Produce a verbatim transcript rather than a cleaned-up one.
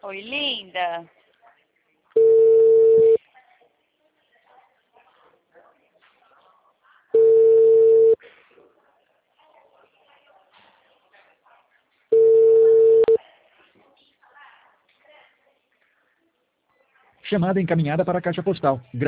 Oi, linda. Chamada encaminhada para a caixa postal.